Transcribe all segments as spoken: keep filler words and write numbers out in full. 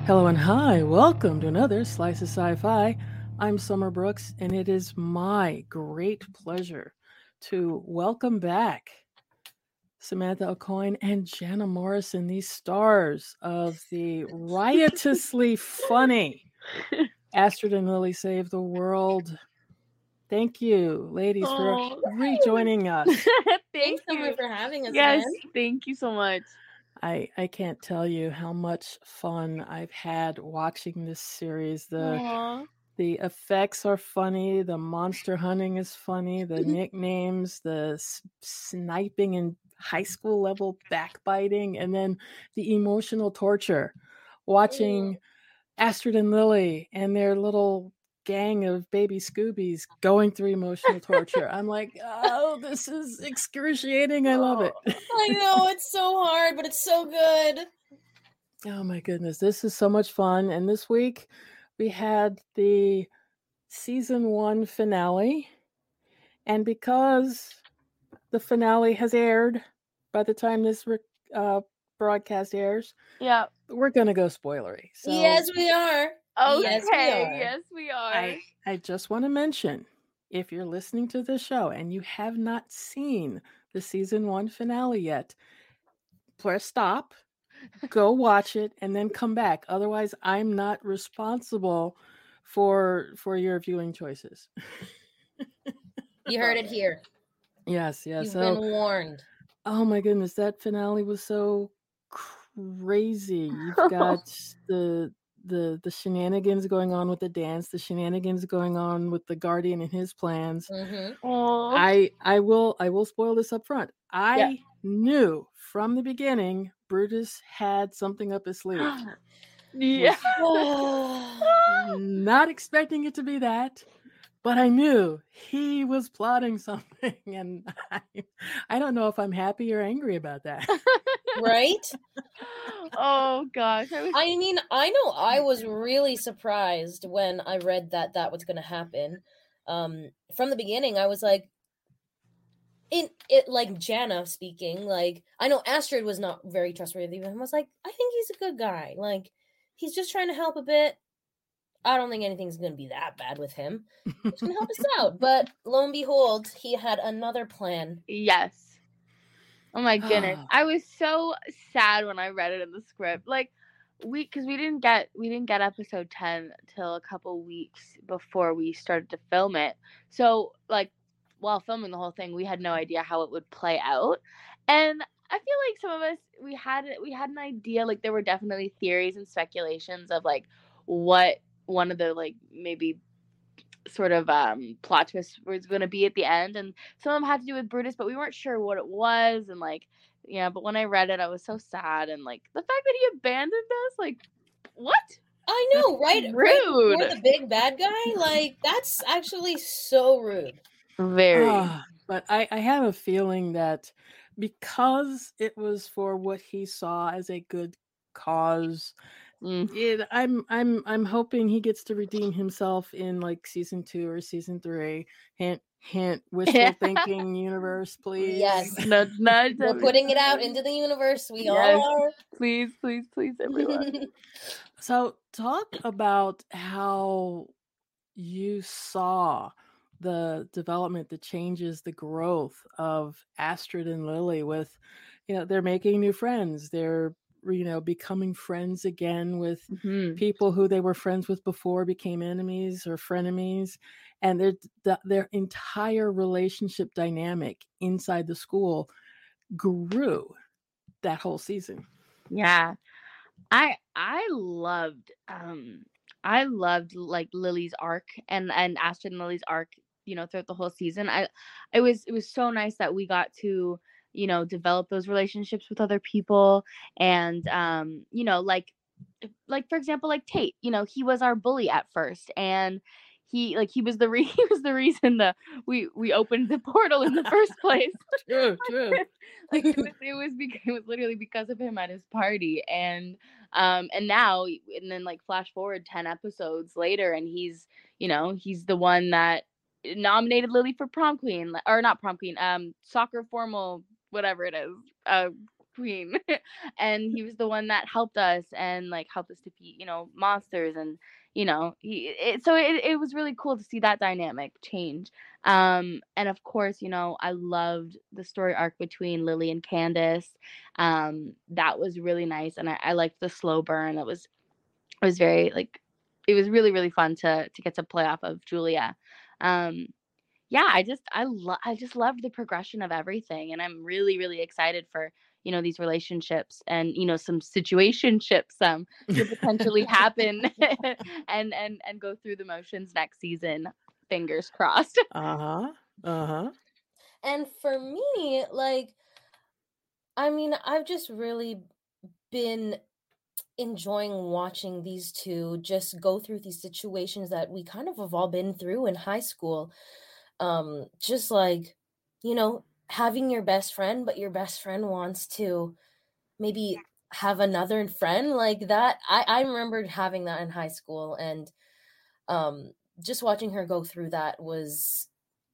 Hello and hi, welcome to another Slice of Sci-Fi. I'm Summer Brooks, and it is my great pleasure to welcome back Samantha O'Coin and Jana Morrison, these stars of the riotously funny Astrid and Lily Save the World. Thank you, ladies, for Oh. rejoining us. Thank Thanks, you. Summer, for having us Yes, again. thank you so much. I I can't tell you how much fun I've had watching this series. The Aw. The effects are funny. The monster hunting is funny. The nicknames, the s- sniping and high school level backbiting, and then the emotional torture. Watching Astrid and Lily and their little gang of baby Scoobies going through emotional torture. I'm like, oh, this is excruciating. I love it. I know, it's so hard, but it's so good. Oh my goodness, this is so much fun. And this week we had the season one finale. And because the finale has aired by the time this uh, broadcast airs, Yeah. we're going to go spoilery. So yes, we are. Okay. Yes, we are. Yes, we are. I, I just want to mention, if you're listening to the show and you have not seen the season one finale yet, press stop, go watch it, and then come back. Otherwise, I'm not responsible for for your viewing choices. You heard it here. Yes, yes. You've so, been warned. Oh my goodness, that finale was so crazy. You've got the the the shenanigans going on with the dance, the shenanigans going on with the Guardian and his plans. Mm-hmm. Oh. I I will I will spoil this up front. I Yeah. knew from the beginning Brutus had something up his sleeve. Yeah. Not expecting it to be that, but I knew he was plotting something, and I, I don't know if I'm happy or angry about that. Right? Oh gosh. I, was... I mean, I know I was really surprised when I read that that was going to happen. Um, from the beginning, I was like, in it, like Jana speaking, like, I know Astrid was not very trustworthy, but I was like, I think he's a good guy. Like, he's just trying to help a bit. I don't think anything's going to be that bad with him. He's going to help us out. But lo and behold, he had another plan. Yes. Oh my goodness. I was so sad when I read it in the script. Like, we, because we didn't get, we didn't get episode ten till a couple weeks before we started to film it. So, like, while filming the whole thing, we had no idea how it would play out. And I feel like some of us, we had, we had an idea, like, there were definitely theories and speculations of, like, what one of the, like, maybe sort of um plot twist was going to be at the end, and some of them had to do with Brutus, but we weren't sure what it was. And like, yeah, but when I read it, I was so sad. And like, the fact that he abandoned us, like, what? I know, right? Rude. Right before the big bad guy, like, that's actually so rude. Very. Uh, but I, I have a feeling that because it was for what he saw as a good cause, Mm. it, I'm I'm I'm hoping he gets to redeem himself in like season two or season three. Hint hint, wishful thinking universe, please. Yes. Nudge, nudge, We're putting it out into the universe. We yes. all are. Please, please, please, everyone. So talk about how you saw the development, the changes, the growth of Astrid and Lily with, you know, they're making new friends. They're, you know, becoming friends again with mm-hmm. people who they were friends with before became enemies or frenemies. And their, the, their entire relationship dynamic inside the school grew that whole season. Yeah. I I loved um I loved like Lily's arc and and Astrid and Lily's arc, you know, throughout the whole season. I it was it was so nice that we got to, you know, develop those relationships with other people. And um you know, like like for example, like Tate, you know, he was our bully at first, and he like he was the re- he was the reason that we we opened the portal in the first place. True, true. Like it was it was because, it was literally because of him at his party. And um and now, and then like flash forward ten episodes later, and he's, you know, he's the one that nominated Lily for prom queen, or not prom queen, um soccer formal, whatever it is, uh queen. And he was the one that helped us and like helped us defeat, you know, monsters. And you know, he it, so it, it was really cool to see that dynamic change. Um and of course, you know, I loved the story arc between Lily and Candace. Um that was really nice, and I, I liked the slow burn. It was it was very like it was really really fun to to get to play off of Julia. um yeah, I just I love I just loved the progression of everything, and I'm really really excited for, you know, these relationships and, you know, some situationships um to potentially happen and and and go through the motions next season. Fingers crossed. Uh-huh. Uh-huh. And for me, like, I mean, I've just really been enjoying watching these two just go through these situations that we kind of have all been through in high school. Um, just like, you know, having your best friend, but your best friend wants to maybe have another friend like that. I, I remembered having that in high school, and um, just watching her go through that was,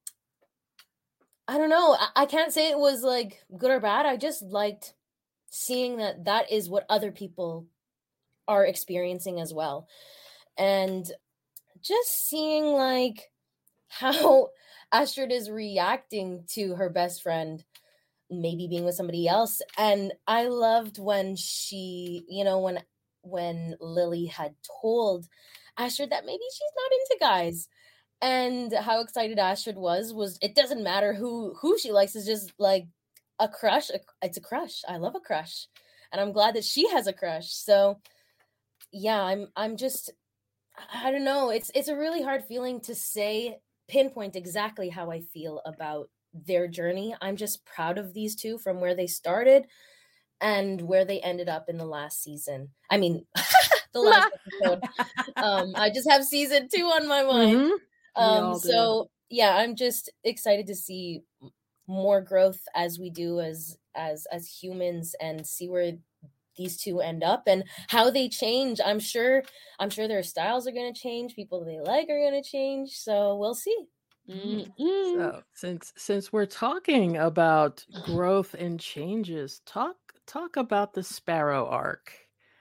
I don't know, I, I can't say it was like good or bad. I just liked seeing that that is what other people are experiencing as well. And just seeing like how Astrid is reacting to her best friend maybe being with somebody else. And I loved when she, you know, when when Lily had told Astrid that maybe she's not into guys, and how excited Astrid was was it doesn't matter who who she likes, is just like a crush. It's a crush. I love a crush, and I'm glad that she has a crush. So yeah, I'm I'm just, I don't know. It's it's a really hard feeling to say, pinpoint exactly how I feel about their journey. I'm just proud of these two from where they started and where they ended up in the last season. I mean, the last episode. Um, I just have season two on my mind. Mm-hmm. Um, so yeah, I'm just excited to see more growth as we do as as as humans, and see where these two end up and how they change. I'm sure I'm sure their styles are going to change, people they like are going to change, so we'll see. Mm-hmm. So since since we're talking about growth and changes, talk talk about the Sparrow arc.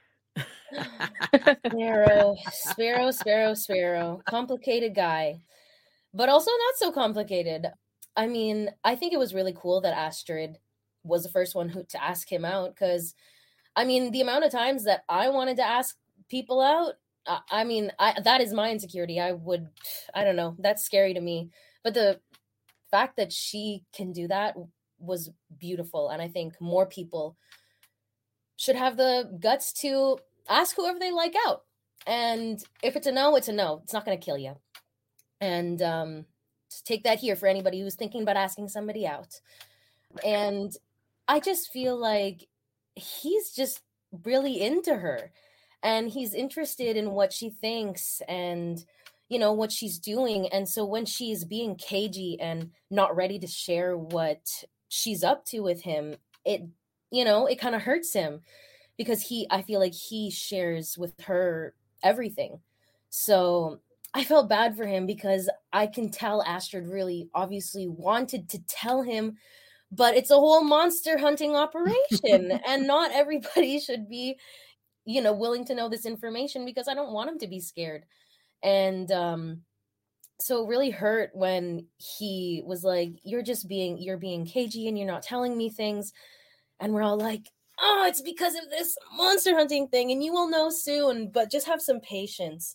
Sparrow, Sparrow, Sparrow, Sparrow. Complicated guy, but also not so complicated. I mean, I think it was really cool that Astrid was the first one who to ask him out, because I mean, the amount of times that I wanted to ask people out, I, I mean, I, that is my insecurity. I would, I don't know, that's scary to me. But the fact that she can do that was beautiful. And I think more people should have the guts to ask whoever they like out. And if it's a no, it's a no. It's not going to kill you. And um, just take that here for anybody who's thinking about asking somebody out. And I just feel like he's just really into her, and he's interested in what she thinks and, you know, what she's doing. And so when she's being cagey and not ready to share what she's up to with him, it, you know, it kind of hurts him, because he, I feel like he shares with her everything. So I felt bad for him, because I can tell Astrid really obviously wanted to tell him, but it's a whole monster hunting operation and not everybody should be, you know, willing to know this information, because I don't want him to be scared. And um, so it really hurt when he was like, you're just being, you're being cagey and you're not telling me things. And we're all like, oh, it's because of this monster hunting thing, and you will know soon, but just have some patience.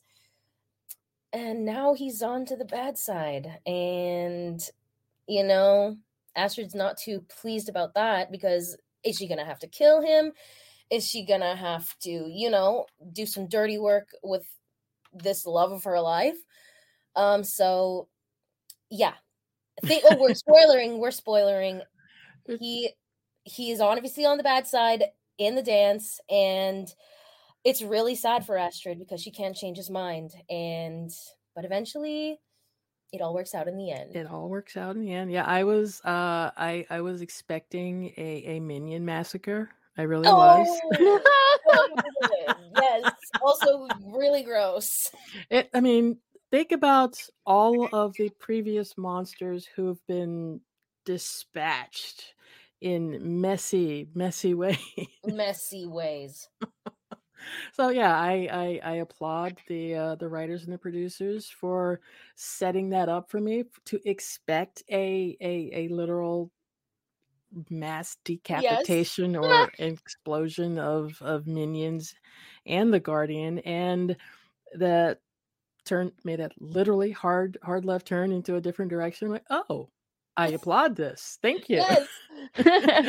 And now he's on to the bad side. And, you know, Astrid's not too pleased about that, because is she going to have to kill him? Is she going to have to, you know, do some dirty work with this love of her life? Um, so, yeah. Think, oh, we're spoilering. We're spoilering. He he's obviously on the bad side in the dance, and it's really sad for Astrid, because she can't change his mind. And but eventually it all works out in the end. It all works out in the end. Yeah, I was uh I I was expecting a a minion massacre. I really Oh, was. yes. Also really gross. It I mean, think about all of the previous monsters who've been dispatched. in messy, messy ways. Messy ways. So yeah, I I, I applaud the uh, the writers and the producers for setting that up for me to expect a a, a literal mass Yes. decapitation or explosion of of minions and the Guardian, and that turn made a literally hard hard left turn into a different direction. Like, oh, I applaud this. Thank you. Yes.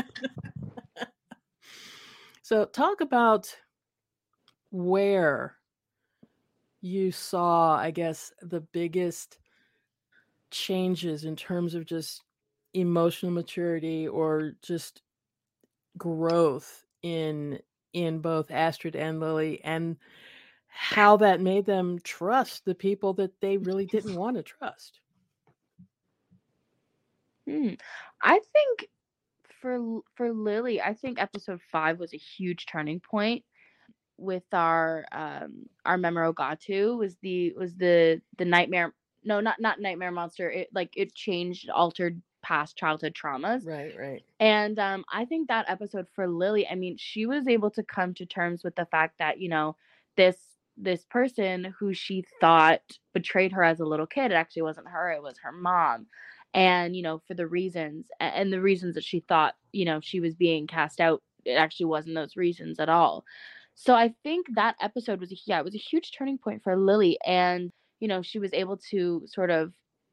So talk about where you saw, I guess, the biggest changes in terms of just emotional maturity or just growth in in both Astrid and Lily, and how that made them trust the people that they really didn't want to trust. Hmm. I think for for Lily, I think episode five was a huge turning point with our um our Memorogatu was the was the the nightmare no not not nightmare monster. It like it changed, altered past childhood traumas. Right, right. And um I think that episode for Lily, I mean, she was able to come to terms with the fact that, you know, this this person who she thought betrayed her as a little kid, it actually wasn't her, it was her mom. And, you know, for the reasons and the reasons that she thought, you know, she was being cast out, it actually wasn't those reasons at all. So I think that episode was a, yeah, it was a huge turning point for Lily, and you know, she was able to sort of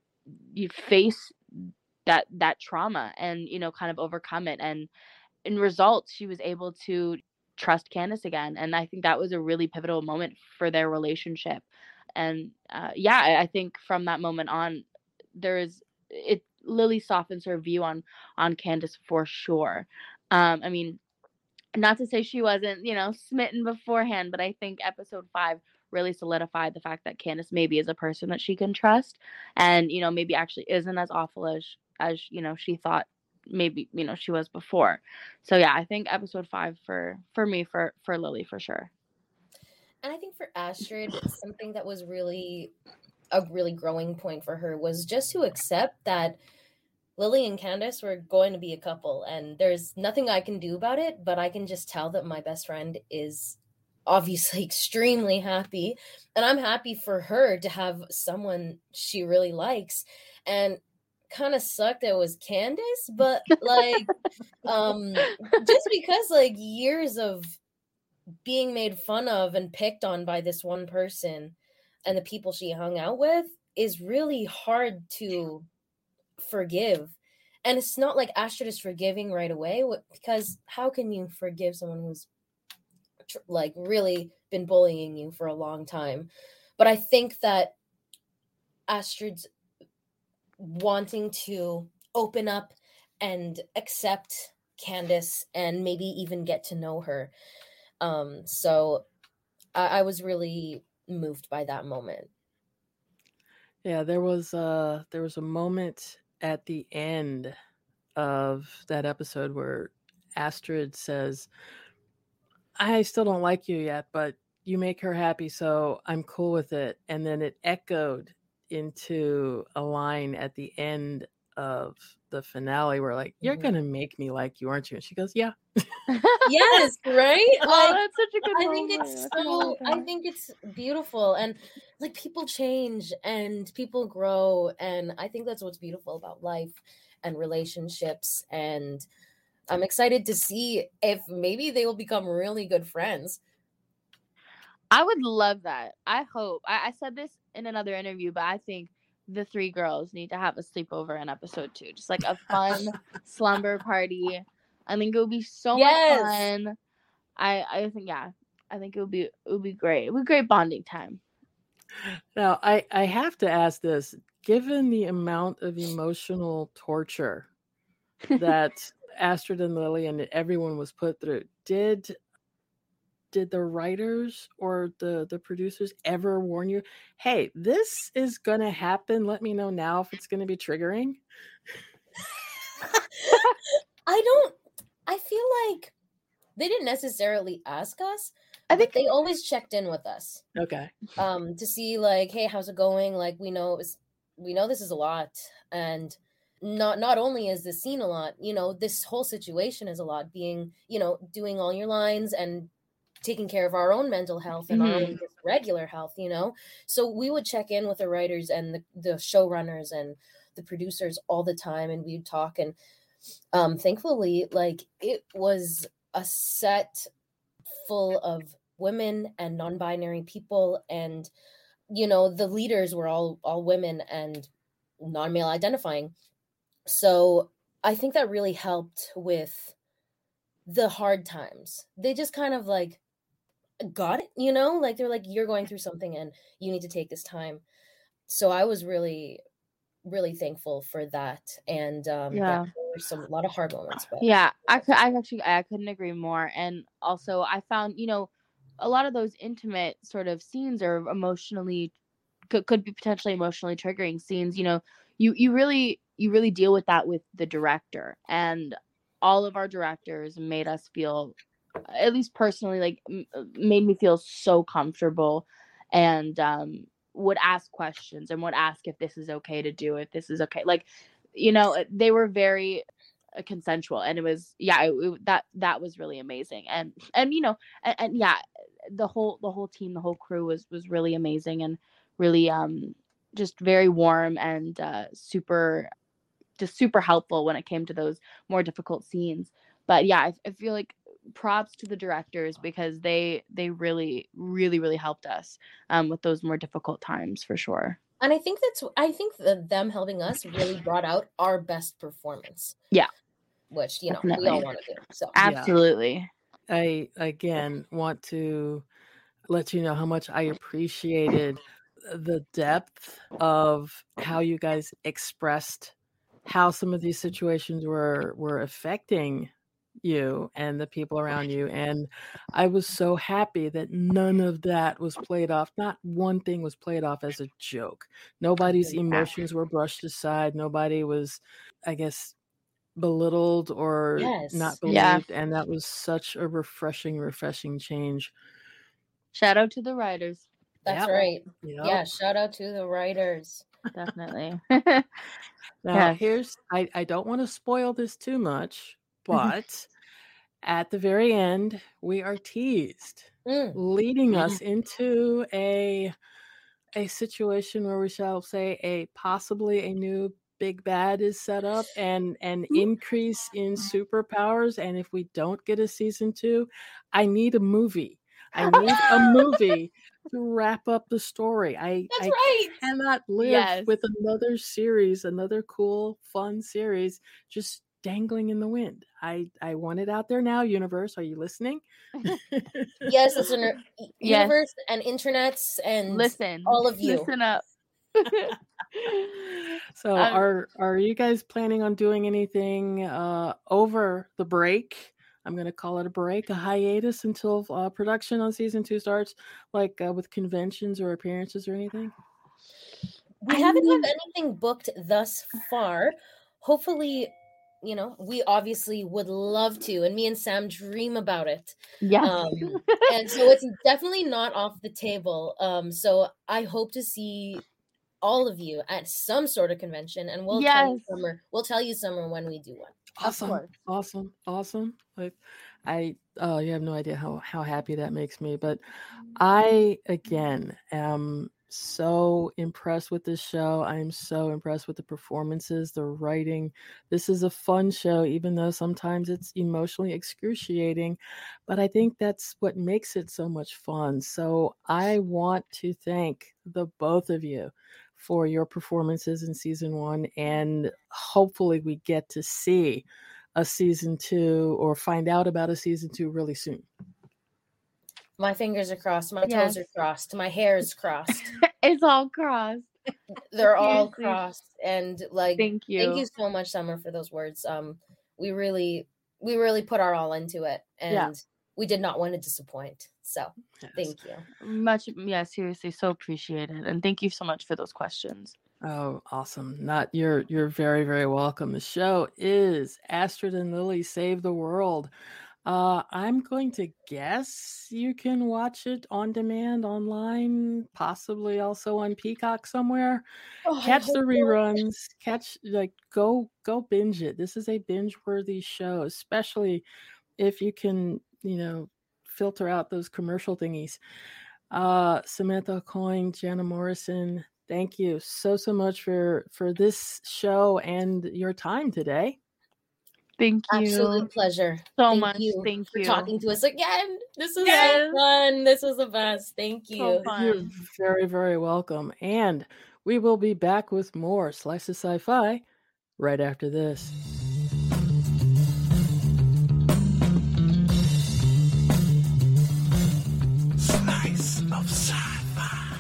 you face that that trauma and, you know, kind of overcome it, and in results she was able to trust Candace again, and I think that was a really pivotal moment for their relationship. And uh, yeah, I, I think from that moment on, there is it Lily softens her view on on Candace for sure. um I mean, not to say she wasn't, you know, smitten beforehand, but I think episode five really solidified the fact that Candace maybe is a person that she can trust, and, you know, maybe actually isn't as awful as as you know she thought maybe, you know, she was before. So yeah, I think episode five for for me for for Lily for sure. And I think for Astrid, something that was really a really growing point for her was just to accept that Lily and Candace were going to be a couple, and there's nothing I can do about it, but I can just tell that my best friend is obviously extremely happy, and I'm happy for her to have someone she really likes. And kind of sucked it was Candace, but like um just because like years of being made fun of and picked on by this one person and the people she hung out with is really hard to forgive. And it's not like Astrid is forgiving right away, because how can you forgive someone who's tr- like really been bullying you for a long time? But I think that Astrid's wanting to open up and accept Candace and maybe even get to know her. Um, so I, I was really moved by that moment. Yeah, there was uh there was a moment at the end of that episode where Astrid says, I still don't like you yet, but you make her happy, so I'm cool with it. And then it echoed into a line at the end of the finale where, like, you're Mhm. going to make me like you, aren't you? And she goes, yeah. Yes, right? Oh, Like, that's such a good I moment. think it's That's a so moment. I think it's beautiful, and like people change and people grow, and I think that's what's beautiful about life and relationships. And I'm excited to see if maybe they will become really good friends. I would love that. I hope. I, I said this in another interview, but I think the three girls need to have a sleepover in episode two. Just like a fun slumber party. I think it would be so Yes. much fun. I I think yeah. I think it would be it would be great. It would be great bonding time. Now, I, I have to ask this. Given the amount of emotional torture that Astrid and Lily and everyone was put through, did did the writers or the the producers ever warn you, hey, this is gonna happen, let me know now if it's gonna be triggering? I don't I feel like they didn't necessarily ask us, I but think they always checked in with us. Okay. Um to see like, hey, how's it going? Like, we know it's we know this is a lot, and not not only is this scene a lot, you know, this whole situation is a lot, being, you know, doing all your lines and taking care of our own mental health and our own Mhm. just regular health, you know. So we would check in with the writers and the, the showrunners and the producers all the time, and we'd talk. And um thankfully, like, it was a set full of women and non-binary people, and you know, the leaders were all all women and non-male identifying. So I think that really helped with the hard times. They just kind of like got it, you know, like they're like, you're going through something and you need to take this time. So I was really, really thankful for that. And um yeah, Yeah. there were some a lot of hard moments, but Yeah, I could I actually I couldn't agree more. And also I found, you know, a lot of those intimate sort of scenes are emotionally could, could be potentially emotionally triggering scenes. You know, you you really you really deal with that with the director, and all of our directors made us feel, at least personally, like m- made me feel so comfortable, and um would ask questions and would ask if this is okay to do, if this is okay, like, you know, they were very uh, consensual, and it was, yeah, it, it- that that was really amazing. And and you know, and, and yeah, the whole the whole team, the whole crew was was really amazing, and really um just very warm, and uh super just super helpful when it came to those more difficult scenes. But yeah, I, I feel like props to the directors, because they they really really really helped us um with those more difficult times, for sure. and I think that's I think that them helping us really brought out our best performance, Yeah, which, you know, we definitely. all want to do. So Yeah. Absolutely. I again want to let you know how much I appreciated the depth of how you guys expressed how some of these situations were were affecting you and the people around you. And I was so happy that none of that was played off. Not one thing was played off as a joke. Nobody's emotions were brushed aside. Nobody was, I guess, belittled or not yes, Yeah. believed. And that was such a refreshing, refreshing change. Shout out to the writers. that's Yep. right. Yep. Yeah, shout out to the writers. Definitely. Now, Yes. here's I, I don't want to spoil this too much, but at the very end, we are teased, Mm. leading us into a a situation where we shall say a possibly a new big bad is set up, and an increase in superpowers. And if we don't get a season two, I need a movie. I need a movie to wrap up the story. I That's I right. cannot live Yes. with another series, another cool, fun series just dangling in the wind. I I want it out there now, universe. Are you listening? Yes, listener, y- Yes. universe and internets and Listen. all of you. Listen up. So Um, are are you guys planning on doing anything uh over the break? I'm going to call it a break, a hiatus until uh, production on season two starts, like uh, with conventions or appearances or anything? We I haven't mean, have anything booked thus far. Hopefully, you know, we obviously would love to, and me and Sam dream about it. yes. Um, and so it's definitely not off the table. Um, so I hope to see all of you at some sort of convention, and we'll tell you Yes. summer. We'll tell you summer when we do one. Awesome. course. Awesome. Awesome. Like I oh, you have no idea how how happy that makes me, but I again am so impressed with this show. I'm so impressed with the performances, the writing. This is a fun show, even though sometimes it's emotionally excruciating, but I think that's what makes it so much fun. So I want to thank the both of you for your performances in season one, and hopefully we get to see a season two or find out about a season two really soon. My fingers are crossed. My Yes. toes are crossed. My hair is crossed. It's all crossed. They're all Seriously. crossed. And like, Thank you. thank you so much, Summer, for those words. Um, we really, we really put our all into it, and Yeah. we did not want to disappoint. So Yes. thank you. Much, yeah, seriously, so appreciated. And thank you so much for those questions. Oh, awesome. Not you're you're very, very welcome. The show is Astrid and Lily Save the World. Uh, I'm going to guess you can watch it on demand online, possibly also on Peacock somewhere. Oh, I Catch the hope so. reruns. Catch like go go binge it. This is a binge-worthy show, especially if you can, you know, filter out those commercial thingies. Uh, Samantha Coyne, Jana Morrison, thank you so so much for for this show and your time today. Thank you. Absolute pleasure. So Thank much. you Thank for you. talking to us again. This was Yes. so fun. This was the best. Thank you. So fun. You're very, very welcome. And we will be back with more Slice of Sci-Fi right after this. Slice of Sci-Fi.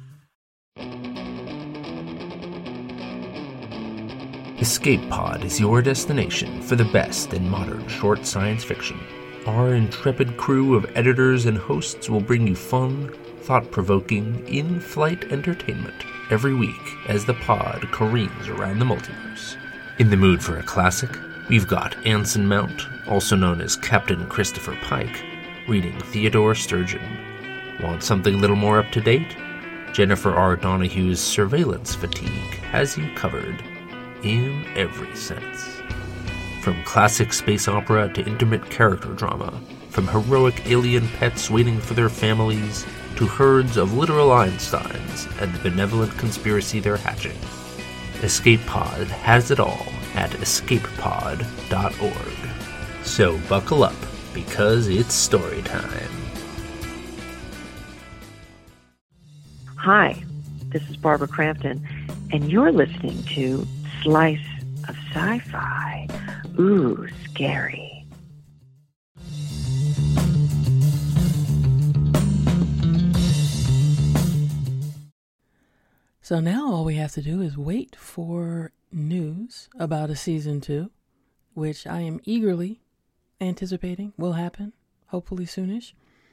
Escape Pod is your destination for the best in modern short science fiction. Our intrepid crew of editors and hosts will bring you fun, thought-provoking, in-flight entertainment every week as the pod careens around the multiverse. In the mood for a classic, we've got Anson Mount, also known as Captain Christopher Pike, reading Theodore Sturgeon. Want something a little more up-to-date? Jennifer R. Donahue's Surveillance Fatigue has you covered in every sense. From classic space opera to intimate character drama, from heroic alien pets waiting for their families to herds of literal Einsteins and the benevolent conspiracy they're hatching. Escape Pod has it all at escape pod dot org. So buckle up, because it's story time. Hi, this is Barbara Crampton, and you're listening to Slice of Sci-Fi. Ooh, scary. So now all we have to do is wait for news about a season two, which I am eagerly anticipating will happen, hopefully soonish.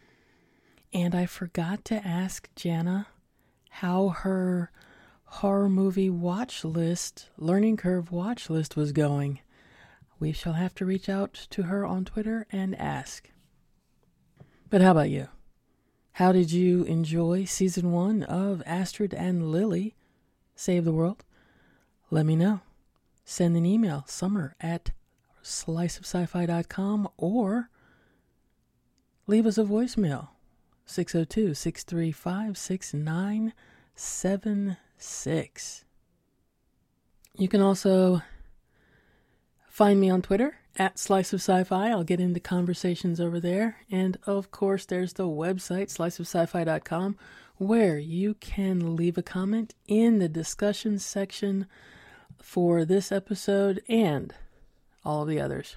And I forgot to ask Jana how her horror movie watch list, learning curve watch list was going. We shall have to reach out to her on Twitter and ask. But how about you? How did you enjoy season one of Astrid and Lily Save the World? Let me know. Send an email, summer at slice of sci fi dot com, or leave us a voicemail, six oh two, six three five, six nine seven six. You can also find me on Twitter at Slice of Sci-Fi. I'll get into conversations over there. And of course, there's the website, slice of sci fi dot com, where you can leave a comment in the discussion section for this episode and all of the others.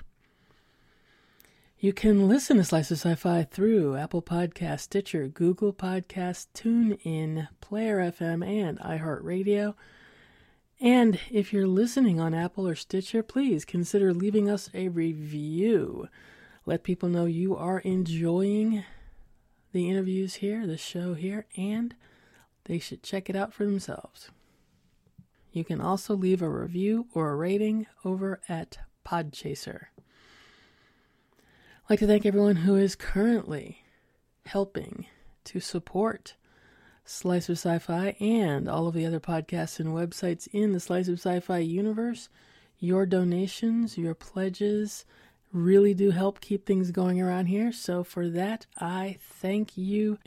You can listen to Slice of Sci-Fi through Apple Podcasts, Stitcher, Google Podcasts, TuneIn, Player F M, and iHeartRadio. And if you're listening on Apple or Stitcher, please consider leaving us a review. Let people know you are enjoying the interviews here, the show here, and they should check it out for themselves. You can also leave a review or a rating over at Podchaser. I'd like to thank everyone who is currently helping to support Slice of Sci-Fi and all of the other podcasts and websites in the Slice of Sci-Fi universe. Your donations, your pledges really do help keep things going around here. So for that, I thank you.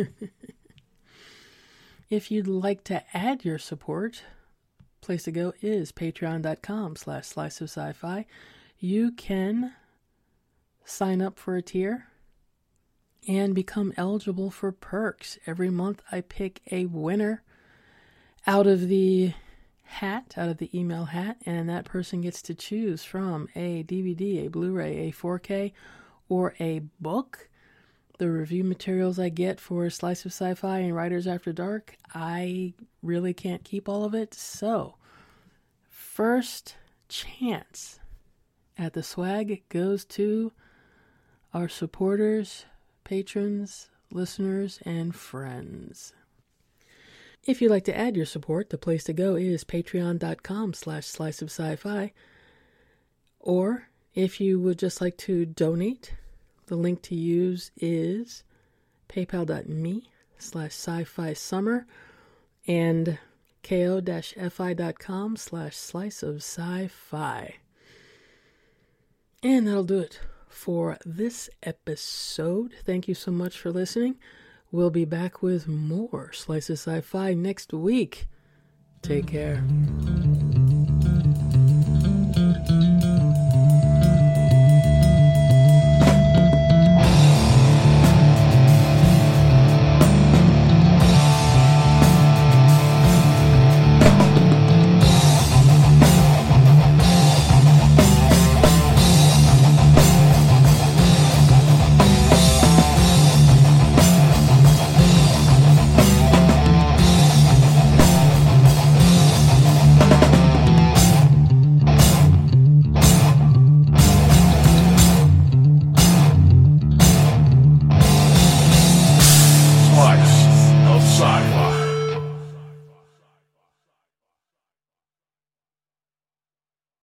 If you'd like to add your support, place to go is patreon dot com slash slice of sci-fi. You can sign up for a tier and become eligible for perks. Every month I pick a winner out of the hat, out of the email hat, and that person gets to choose from a D V D, a Blu-ray, a four K, or a book. The review materials I get for Slice of Sci-Fi and Writers After Dark, I really can't keep all of it. So, first chance at the swag goes to our supporters, patrons, listeners, and friends. If you'd like to add your support, the place to go is patreon dot com slash slice of sci-fi. Or if you would just like to donate The link to use is paypal.me slash sci-fi summer and ko-fi.com slash slice of sci-fi. And that'll do it for this episode. Thank you so much for listening. We'll be back with more Slice of Sci-Fi next week. Take care.